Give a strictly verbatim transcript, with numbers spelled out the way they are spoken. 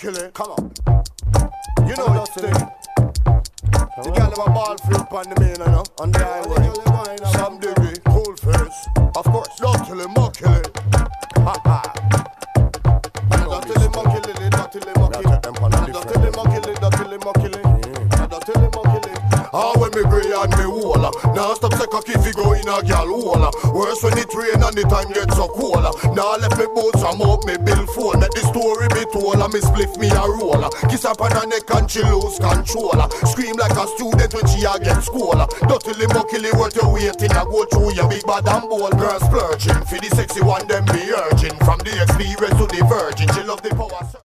muckily. Come on. You know that thing. The girl have a ball flip on the main, you know, on the highway. Some degree, cool face. Of course, dirtily muckily. Ha ha. Dirtily muckily, dirtily muckily. Dirtily muckily, dirtily muckily. Dirtily muckily. Ah, when me pray and me walla. Now stop say cocky fi go in a gal walla. Worse when it rain and the time get so cold. Now let me boat some up me bill phone. Let the story be told and me spliff me a roller. Kiss up on her neck and she lose control. Scream like a student when she a get school. Dirtily muckily worth your waiting. I go through your big bad and bold. Girls splurging for the sexy one them be urging. From the experience to the virgin, she love the power.